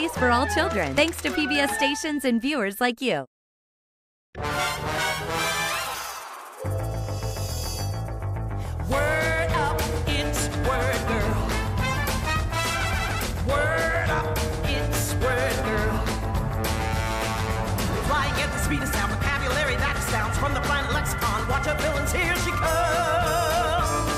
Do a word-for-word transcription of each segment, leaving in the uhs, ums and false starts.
holidays for all children, thanks to P B S stations and viewers like you. Word up, it's Word Girl. Word up, it's Word Girl. Flying at the speed of sound, vocabulary that astounds from the planet lexicon. Watch her villains, here she comes.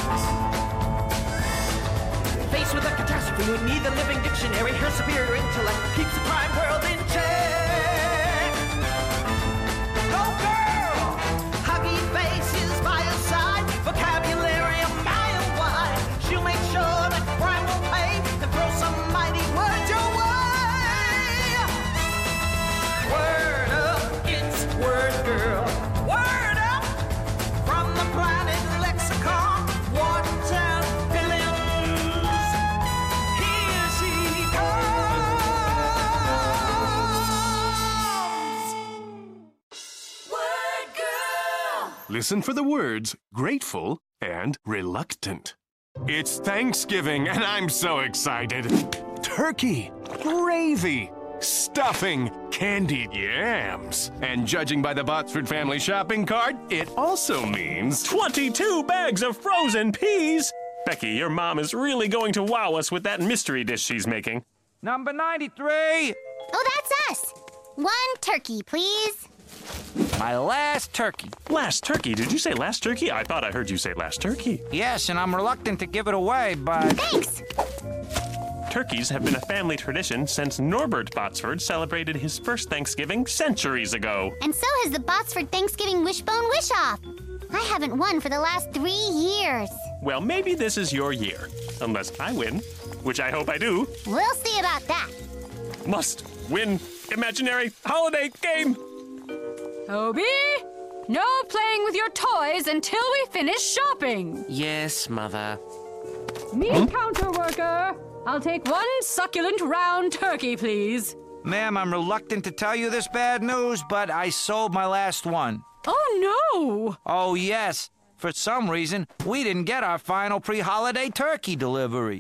Faced with a catastrophe who need the living dictionary, her superior intellect keeps the crime world in check. Go girl! Huggy faces by her side, vocabulary a mile wide. She'll make sure that crime will pay and throw some mighty words your way. Word up, it's Word Girl. Word up from the planet lexicon. Watch out, villains. Here she comes. Word Girl. Listen for the words grateful and reluctant. It's Thanksgiving, and I'm so excited. Turkey, gravy, stuffing, candied yams. And judging by the Botsford family shopping cart, it also means twenty-two bags of frozen peas! Becky, your mom is really going to wow us with that mystery dish she's making. Number ninety-three. Oh, that's us. One turkey, please. My last turkey. Last turkey? Did you say last turkey? I thought I heard you say last turkey. Yes, and I'm reluctant to give it away, but... Thanks. Turkeys have been a family tradition since Norbert Botsford celebrated his first Thanksgiving centuries ago. And so has the Botsford Thanksgiving Wishbone Wish-Off. I haven't won for the last three years. Well, maybe this is your year. Unless I win, which I hope I do. We'll see about that. Must win imaginary holiday game. Toby, no playing with your toys until we finish shopping. Yes, Mother. Meat huh? counter worker, I'll take one succulent round turkey, please. Ma'am, I'm reluctant to tell you this bad news, but I sold my last one. Oh, no. Oh, yes. For some reason, we didn't get our final pre-holiday turkey delivery.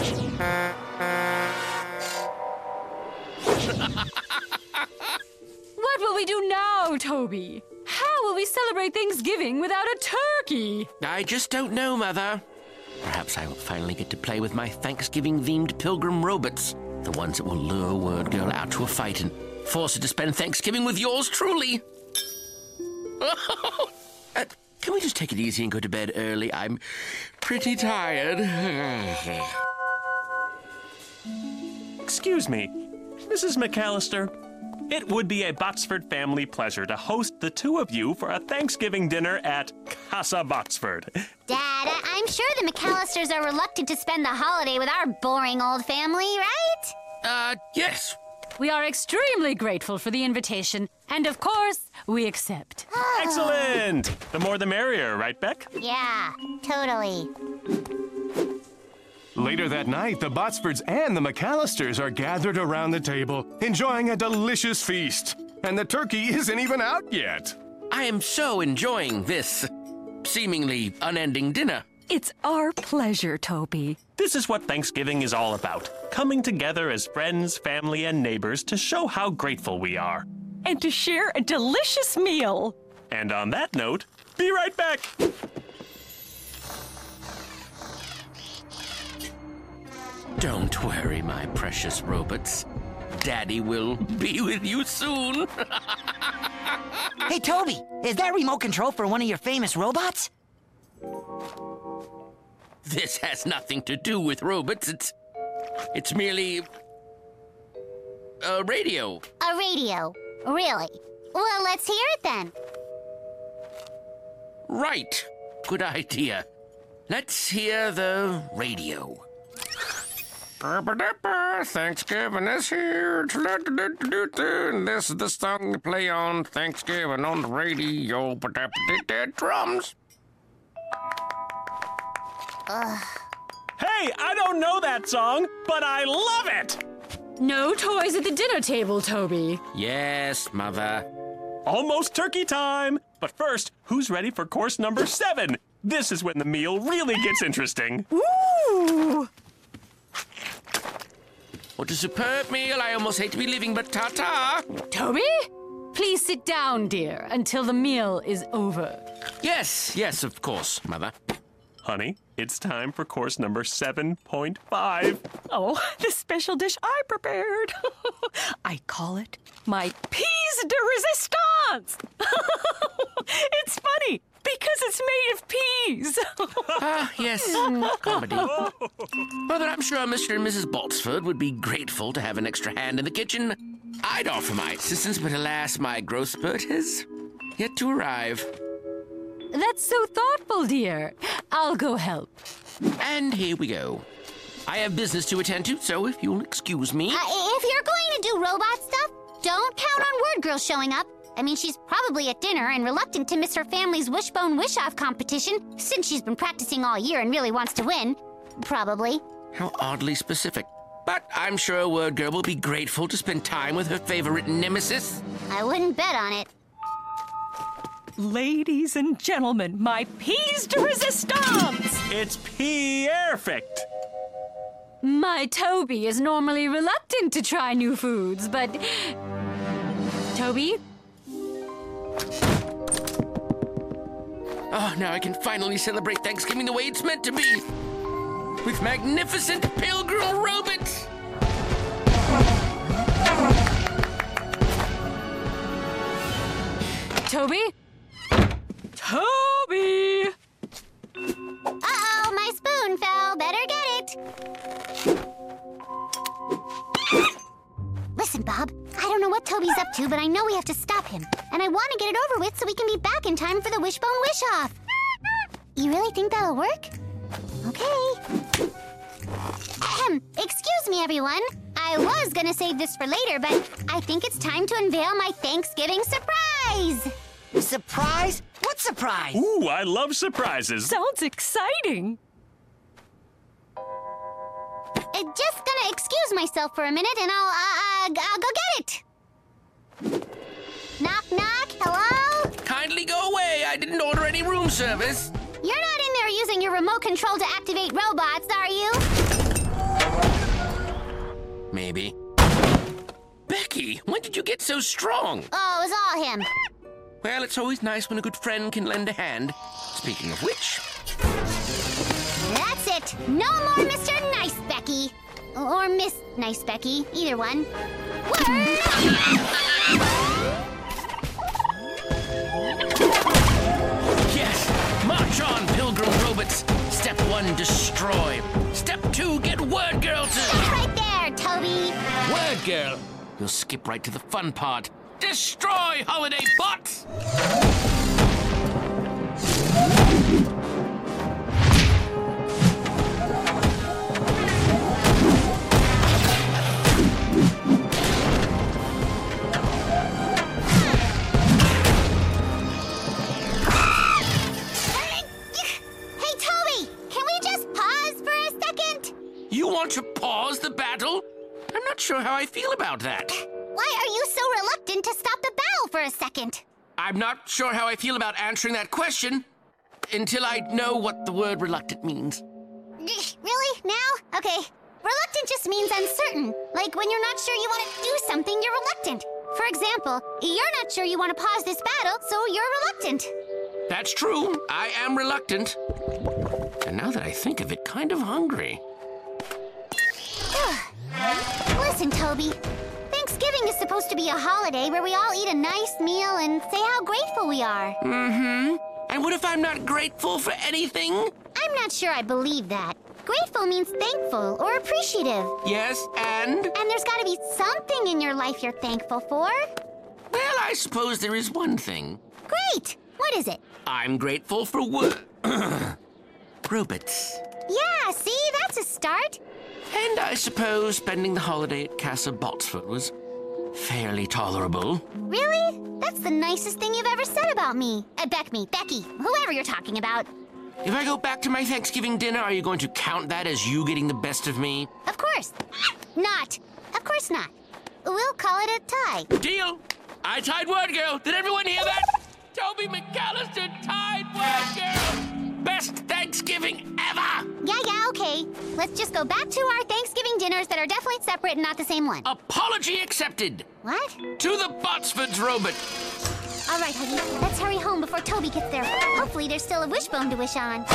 What will we do now, Toby? How will we celebrate Thanksgiving without a turkey? I just don't know, Mother. Perhaps I will finally get to play with my Thanksgiving-themed pilgrim robots. The ones that will lure Word Girl out to a fight and force her to spend Thanksgiving with yours truly. uh, can we just take it easy and go to bed early? I'm pretty tired. Excuse me, Missus McAllister. It would be a Botsford family pleasure to host the two of you for a Thanksgiving dinner at Casa Botsford. Dad, I'm sure the McAllisters are reluctant to spend the holiday with our boring old family, right? Uh, yes. We are extremely grateful for the invitation, and of course, we accept. Excellent! The more the merrier, right, Beck? Yeah, totally. Later that night, the Botsfords and the McAllisters are gathered around the table, enjoying a delicious feast. And the turkey isn't even out yet. I am so enjoying this seemingly unending dinner. It's our pleasure, Toby. This is what Thanksgiving is all about. Coming together as friends, family, and neighbors to show how grateful we are. And to share a delicious meal. And on that note, be right back. Don't worry, my precious robots. Daddy will be with you soon. Hey, Toby, is that remote control for one of your famous robots? This has nothing to do with robots. It's... It's merely... a radio. A radio? Really? Well, let's hear it then. Right. Good idea. Let's hear the radio. Thanksgiving is here. This is the song you play on Thanksgiving on the radio. Drums. Ugh. Hey, I don't know that song, but I love it! No toys at the dinner table, Toby. Yes, Mother. Almost turkey time! But first, who's ready for course number seven? This is when the meal really gets interesting. Ooh! What a superb meal. I almost hate to be leaving, but ta-ta. Toby, please sit down, dear, until the meal is over. Yes, yes, of course, Mother. Honey, it's time for course number seven point five. Oh, the special dish I prepared. I call it my piece de resistance. It's funny because it's made of peas. Ah, yes, comedy. Mother, I'm sure Mister and Missus Botsford would be grateful to have an extra hand in the kitchen. I'd offer my assistance, but alas, my growth spurt has yet to arrive. That's so thoughtful, dear. I'll go help. And here we go. I have business to attend to, so if you'll excuse me. Uh, if you're going to do robot stuff, don't count on Word Girl showing up. I mean, she's probably at dinner and reluctant to miss her family's Wishbone Wish-Off competition, since she's been practicing all year and really wants to win. Probably. How oddly specific. But I'm sure Word Girl will be grateful to spend time with her favorite nemesis. I wouldn't bet on it. Ladies and gentlemen, my piece de resistance. It's perfect. My Toby is normally reluctant to try new foods, but... Toby? Oh, now I can finally celebrate Thanksgiving the way it's meant to be. With magnificent pilgrim robots. Toby? Toby! Uh-oh, my spoon fell. Better get it. Listen, Bob, I don't know what Toby's up to, but I know we have to stop him. And I want to get it over with so we can be back in time for the Wishbone Wish-Off. You really think that'll work? Okay. Ahem. Excuse me, everyone. I was gonna save this for later, but I think it's time to unveil my Thanksgiving surprise. Surprise? What surprise? Ooh, I love surprises. Sounds exciting. Uh, just gonna excuse myself for a minute and I'll, uh, uh, I'll go get it. Knock, knock, hello? Kindly go away. I didn't order any room service. You're not in there using your remote control to activate robots, are you? Maybe. Becky, when did you get so strong? Oh, it was all him. Well, it's always nice when a good friend can lend a hand. Speaking of which... That's it. No more Mister Nice Becky. Or Miss Nice Becky. Either one. Word! Yes! March on, Pilgrim Robots! Step one, destroy. Step two, get Word Girl to... Stop right there, Toby. Word Girl! We'll skip right to the fun part. Destroy, holiday bots! Hey, Toby! Can we just pause for a second? You want to pause the battle? I'm not sure how I feel about that. Why are you so reluctant to stop the battle for a second? I'm not sure how I feel about answering that question until I know what the word reluctant means. Really? Now? Okay. Reluctant just means uncertain. Like when you're not sure you want to do something, you're reluctant. For example, you're not sure you want to pause this battle, so you're reluctant. That's true. I am reluctant. And now that I think of it, kind of hungry. Listen, Toby. Thanksgiving is supposed to be a holiday where we all eat a nice meal and say how grateful we are. Mm-hmm. And what if I'm not grateful for anything? I'm not sure I believe that. Grateful means thankful or appreciative. Yes, and? And there's got to be something in your life you're thankful for. Well, I suppose there is one thing. Great! What is it? I'm grateful for wo- robots. Yeah, see? That's a start. And I suppose spending the holiday at Casa Botsford was fairly tolerable. Really? That's the nicest thing you've ever said about me. Uh, Beck me, Becky, whoever you're talking about. If I go back to my Thanksgiving dinner, are you going to count that as you getting the best of me? Of course. Not. Of course not. We'll call it a tie. Deal. I tied Word Girl. Did everyone hear that? Toby McAllister tied Word Girl. Best Thanksgiving ever. Yeah, yeah, okay. Let's just go back to our Thanksgiving dinners that are definitely separate and not the same one. Apology accepted. What? To the Botsford's robot. All right, Huggy. Let's hurry home before Toby gets there. Hopefully there's still a wishbone to wish on.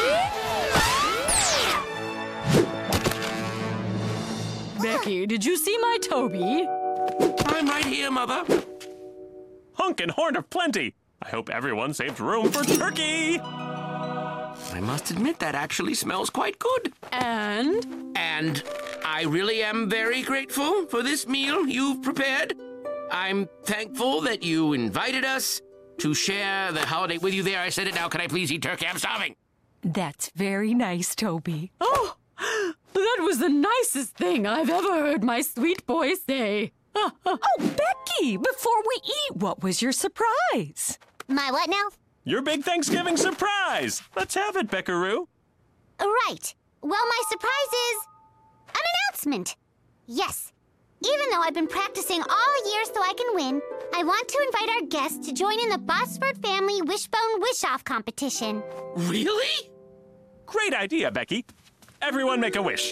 Becky, did you see my Toby? I'm right here, Mother. Hunk and horn of plenty. I hope everyone saved room for turkey. I must admit that actually smells quite good. And? And I really am very grateful for this meal you've prepared. I'm thankful that you invited us to share the holiday with you. There, I said it now. Can I please eat turkey? I'm starving. That's very nice, Toby. Oh, that was the nicest thing I've ever heard my sweet boy say. Oh, Becky, before we eat, what was your surprise? My what now? Your big Thanksgiving surprise. Let's have it, Beckaroo. Right. Well, my surprise is an announcement. Yes. Even though I've been practicing all year so I can win, I want to invite our guests to join in the Botsford Family Wishbone Wish-Off competition. Really? Great idea, Becky. Everyone make a wish.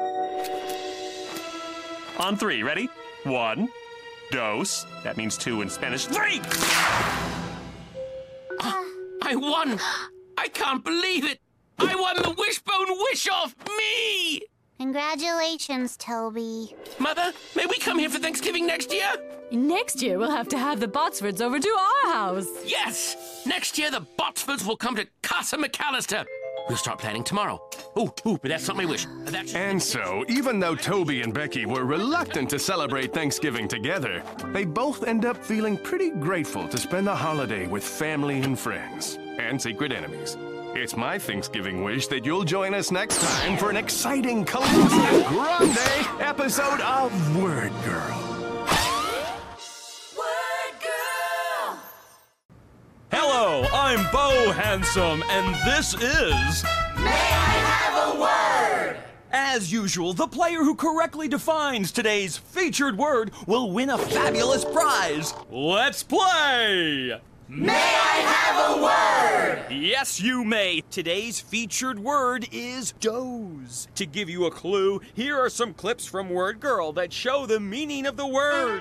On three, ready? One, dos. That means two in Spanish. Three! Uh, I won! I can't believe it! I won the Wishbone Wish-Off! Me! Congratulations, Toby. Mother, may we come here for Thanksgiving next year? Next year, we'll have to have the Botsfords over to our house. Yes! Next year, the Botsfords will come to Casa McAllister. We'll start planning tomorrow. Ooh, ooh, but that's not my wish. That's And so, even though Toby and Becky were reluctant to celebrate Thanksgiving together, they both end up feeling pretty grateful to spend the holiday with family and friends, and secret enemies. It's my Thanksgiving wish that you'll join us next time for an exciting Calypso Grande episode of Word Girl. Hello, I'm Bo Handsome, and this is... May I have a word? As usual, the player who correctly defines today's featured word will win a fabulous prize. Let's play! May I have a word? Yes, you may. Today's featured word is doze. To give you a clue, here are some clips from Word Girl that show the meaning of the word.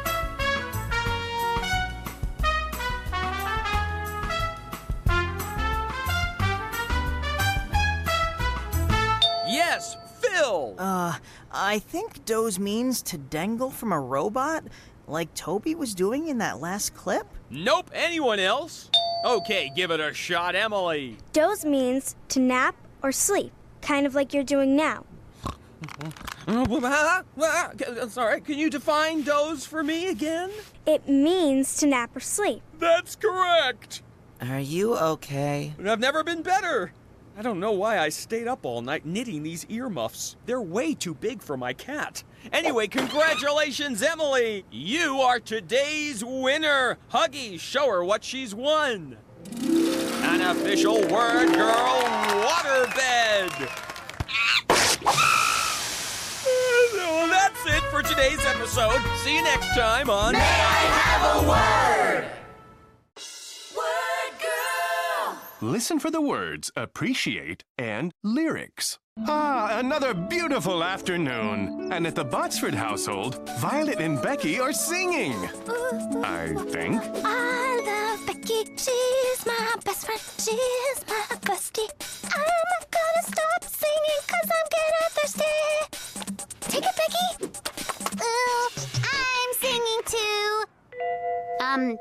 Yes, Phil! Uh, I think doze means to dangle from a robot, like Toby was doing in that last clip? Nope, anyone else? Okay, give it a shot, Emily. Doze means to nap or sleep, kind of like you're doing now. Sorry, can you define doze for me again? It means to nap or sleep. That's correct! Are you okay? I've never been better. I don't know why I stayed up all night knitting these earmuffs. They're way too big for my cat. Anyway, congratulations, Emily! You are today's winner! Huggy, show her what she's won! An official Word Girl waterbed! Well, that's it for today's episode. See you next time on... May I have a word? Listen for the words appreciate and lyrics. Ah, another beautiful afternoon. And at the Botsford household, Violet and Becky are singing. I think. I love Becky. She's my best friend. She's my bestie. I'm not gonna stop singing cause I'm getting thirsty. Take it, Becky. Ooh, I'm singing too. Um...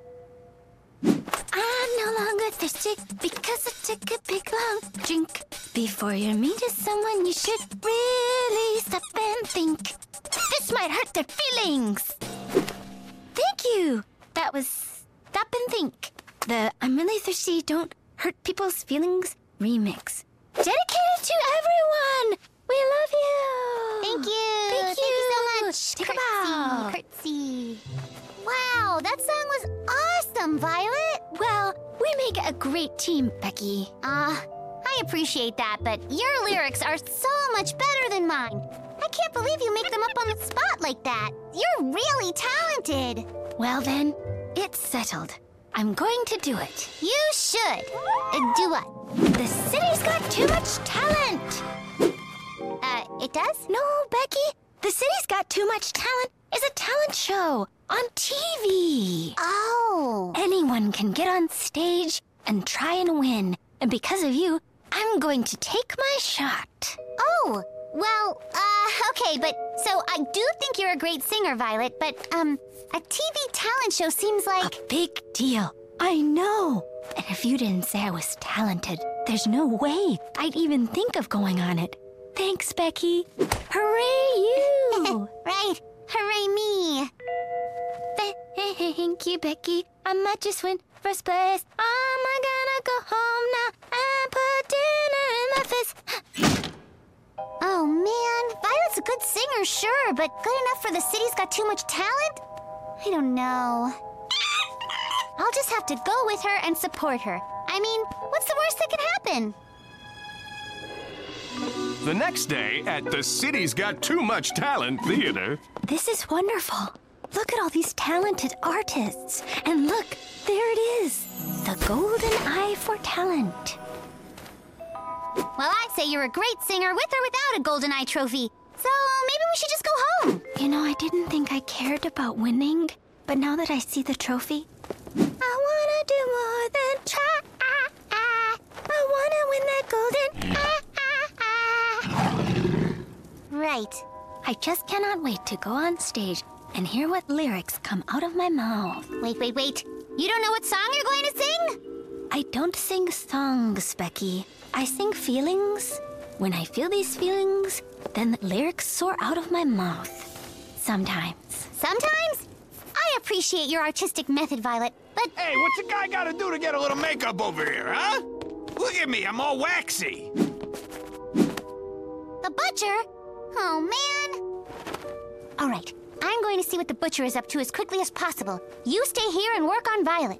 I'm no longer thirsty because I took a big long drink. Before you meet someone, you should really stop and think. This might hurt their feelings. Thank you. That was Stop and Think. The I'm really thirsty, don't hurt people's feelings remix. Dedicated to everyone. We love you. Thank you. Thank you, Thank you so much. Take curtsy, a bow. Curtsy. Wow, that song was awesome, Violet. Well, we make a great team, Becky. Uh, I appreciate that, but your lyrics are so much better than mine. I can't believe you make them up on the spot like that. You're really talented. Well then, it's settled. I'm going to do it. You should. Uh, do what? The city's got too much talent. Uh, it does? No, Becky. The city's got too much talent is a talent show on T V. Oh. Anyone can get on stage and try and win. And because of you, I'm going to take my shot. Oh, well, uh, okay, but so I do think you're a great singer, Violet, but, um, a T V talent show seems like... A big deal. I know. And if you didn't say I was talented, there's no way I'd even think of going on it. Thanks, Becky. Hooray, you! Right. Hooray, me. Thank you, Becky. I might just win first place. Am I gonna go home now and put dinner in my face? Oh, man. Violet's a good singer, sure, but good enough for the city's got too much talent? I don't know. I'll just have to go with her and support her. I mean, what's the worst that can happen? The next day at the City's Got Too Much Talent Theater. This is wonderful. Look at all these talented artists. And look, there it is. The Golden Eye for Talent. Well, I say you're a great singer with or without a Golden Eye trophy. So maybe we should just go home. You know, I didn't think I cared about winning. But now that I see the trophy, I wanna do more than try. I wanna win that golden. Right. I just cannot wait to go on stage and hear what lyrics come out of my mouth. Wait, wait, wait. You don't know what song you're going to sing? I don't sing songs, Becky. I sing feelings. When I feel these feelings, then the lyrics soar out of my mouth. Sometimes. Sometimes? I appreciate your artistic method, Violet, but... Hey, what's a guy gotta do to get a little makeup over here, huh? Look at me, I'm all waxy. The butcher? Oh, man. All right, I'm going to see what the butcher is up to as quickly as possible. You stay here and work on Violet.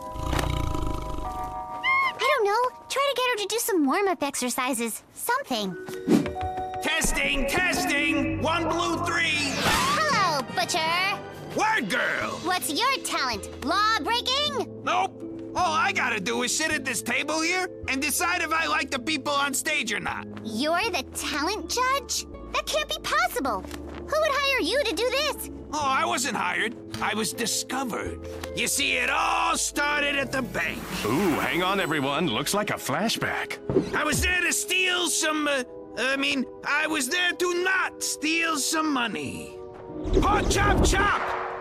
I don't know. Try to get her to do some warm-up exercises. Something. Testing, testing! One, blue, three! Hello, butcher! Word girl! What's your talent? Law breaking? Nope. All I gotta do is sit at this table here and decide if I like the people on stage or not. You're the talent judge? That can't be possible. Who would hire you to do this? Oh, I wasn't hired. I was discovered. You see, it all started at the bank. Ooh, hang on, everyone. Looks like a flashback. I was there to steal some, uh, I mean, I was there to not steal some money. Oh, chop, chop!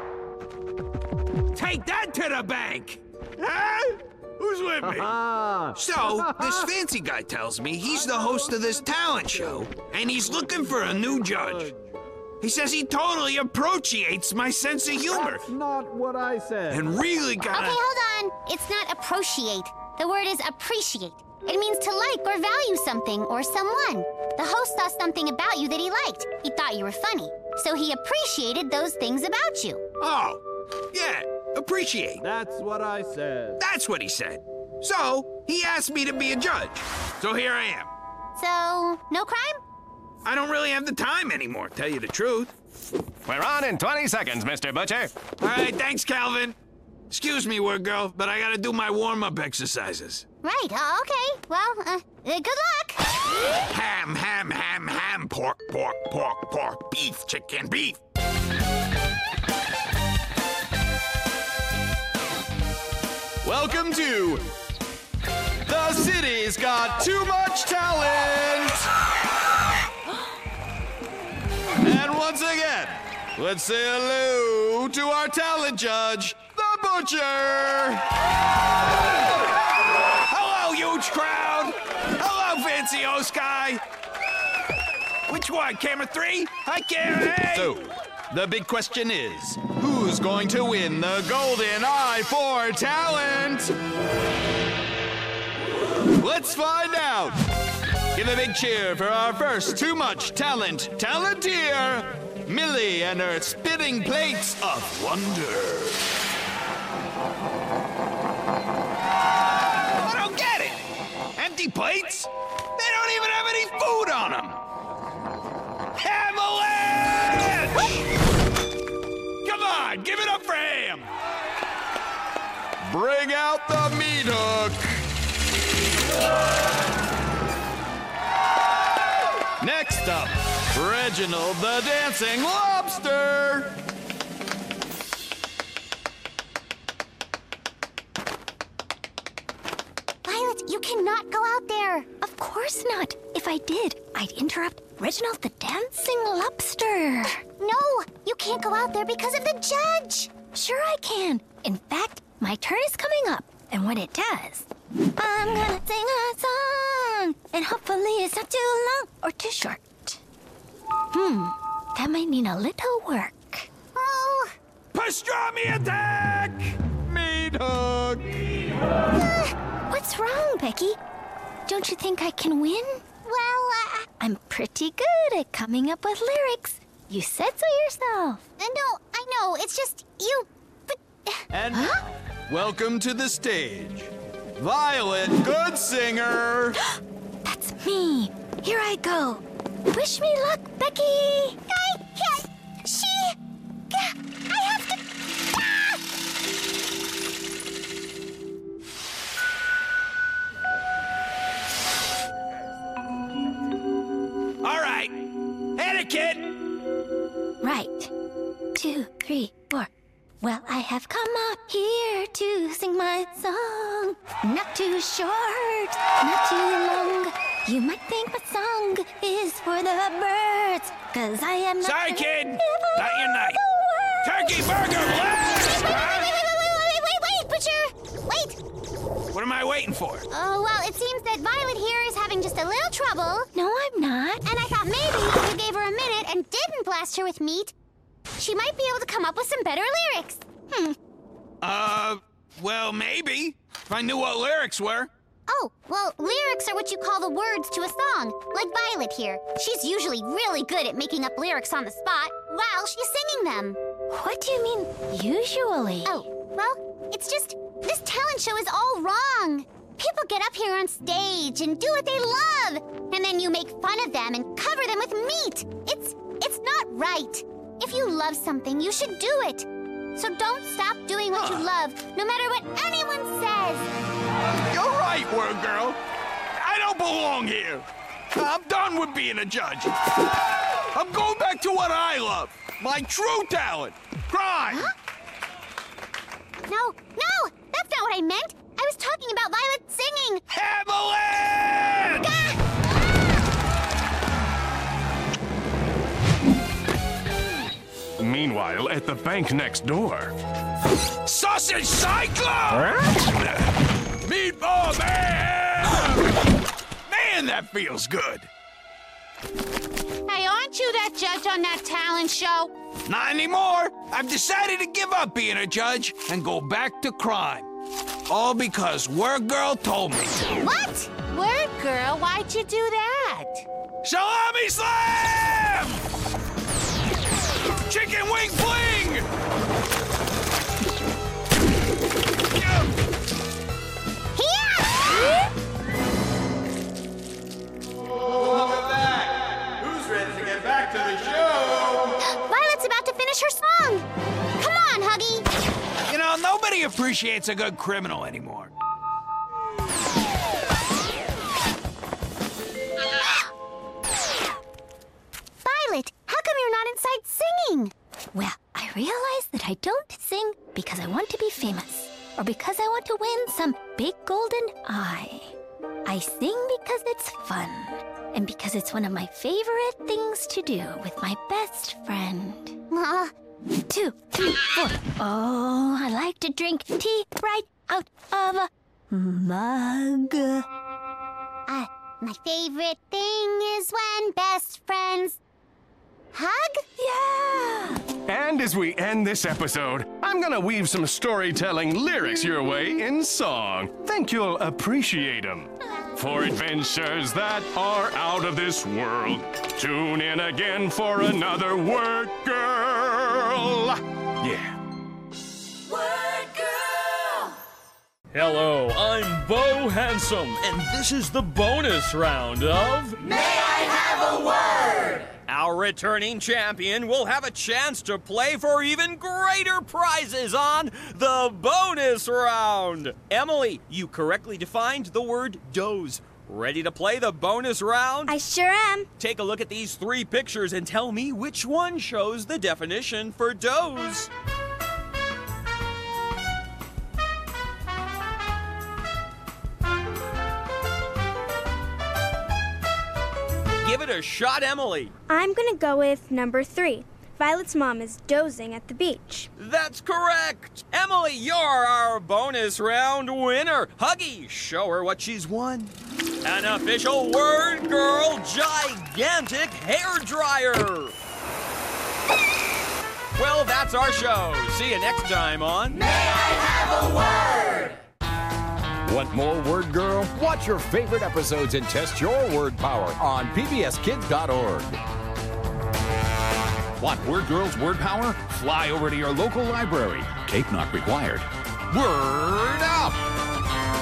Take that to the bank! Huh? Who's with me? So, this fancy guy tells me he's the host of this talent show, and he's looking for a new judge. He says he totally appreciates my sense of humor. That's not what I said. And really got Okay, hold on. It's not appreciate. The word is appreciate. It means to like or value something or someone. The host saw something about you that he liked. He thought you were funny. So he appreciated those things about you. Oh, yeah, appreciate. That's what I said. That's what he said. So, he asked me to be a judge. So here I am. So, no crime? I don't really have the time anymore, tell you the truth. We're on in twenty seconds, Mister Butcher. All right, thanks, Calvin. Excuse me, word girl, but I gotta do my warm-up exercises. Right, uh, okay. Well, uh, uh, good luck. Ham, ham, ham, ham, pork, pork, pork, pork, beef, chicken, beef. Welcome to The City's Got Too Much Talent! And once again, let's say hello to our talent judge, the Butcher! Hello, huge crowd! Hello, fancy host guy! Which one, camera three? Hi, camera eight! So, the big question is, who's going to win the Golden Eye for Talent? Let's find out! Give a big cheer for our first Too Much Talent talenteer, Millie and her spitting plates of wonder. I don't get it! Empty plates? They don't even have any food on them! Avalanche! Come on, give it up for Ham! bring out the meat hook. Next up, Reginald the Dancing Lobster. Violet, you cannot go out there. Of course not. If I did, I'd interrupt Reginald the Dancing Lobster. No, you can't go out there because of the judge. Sure I can. In fact, my turn is coming up. And when it does, I'm gonna sing a song. And hopefully it's not too long or too short. Hmm, that might need a little work. Oh. Pastrami attack! Meat hook! Uh, what's wrong, Becky? Don't you think I can win? Well, uh... I'm pretty good at coming up with lyrics. You said so yourself. Uh, no, I know. It's just you... But... And huh? Welcome to the stage. Violet, good singer. That's me. Here I go. Wish me luck, Becky. I can't... She... I have to... All right. Etiquette. Right. Two, three, four. Well, I have come up here to sing my song. Not too short, not too long. You might think my song is for the birds, cause I am not... Sorry, kid. Not your night. Turkey burger blast! Wait, wait, wait, wait, wait, wait, wait, Butcher! Wait! What am I waiting for? Oh, well, it seems that Violet here is having just a little trouble. No, I'm not. And I thought maybe if you gave her a minute and didn't blast her with meat, she might be able to come up with some better lyrics. Hmm. Uh, well, maybe. If I knew what lyrics were. Oh, well, lyrics are what you call the words to a song, like Violet here. She's usually really good at making up lyrics on the spot while she's singing them. What do you mean, usually? Oh, well, it's just, this talent show is all wrong. People get up here on stage and do what they love, and then you make fun of them and cover them with meat. It's, it's not right. If you love something, you should do it. So don't stop doing what you love, no matter what anyone says. You're right, word girl. I don't belong here. I'm done with being a judge. I'm going back to what I love. My true talent. Crime. Huh? No, no, that's not what I meant. I was talking about Violet singing. Avalanche! Ah! Meanwhile, at the bank next door... Sausage Cyclone! Meatball Man! Man, that feels good. Hey, aren't you that judge on that talent show? Not anymore. I've decided to give up being a judge and go back to crime. All because Word Girl told me to. What? Word Girl? Why'd you do that? Salami Slam! Chicken Wing Fling! Here! Look at that! Who's ready to get back to the show? Violet's about to finish her song. Come on, Huggy. You know, nobody appreciates a good criminal anymore. Violet, how come you're not inside singing? Well, I realize that I don't sing because I want to be famous, or because I want to win some big golden eye. I sing because it's fun, and because it's one of my favorite things to do with my best friend. Uh, Two, three, four. Oh, I like to drink tea right out of a mug. uh, my favorite thing is when best friends hug? Yeah! And as we end this episode, I'm gonna weave some storytelling lyrics your way in song. Think you'll appreciate them. For adventures that are out of this world, tune in again for another Word Girl. Yeah. Word Girl! Hello, I'm Bo Handsome, and this is the bonus round of... May I have have a word? Our returning champion will have a chance to play for even greater prizes on the bonus round. Emily, you correctly defined the word doze. Ready to play the bonus round? I sure am. Take a look at these three pictures and tell me which one shows the definition for doze. Give it a shot, Emily. I'm gonna go with number three. Violet's mom is dozing at the beach. That's correct. Emily, you're our bonus round winner. Huggy, show her what she's won. An official Word Girl gigantic hair dryer. Well, that's our show. See you next time on May I Have a Word? Want more Word Girl? Watch your favorite episodes and test your word power on P B S Kids dot org. Want Word Girl's word power? Fly over to your local library. Cape not required. Word up!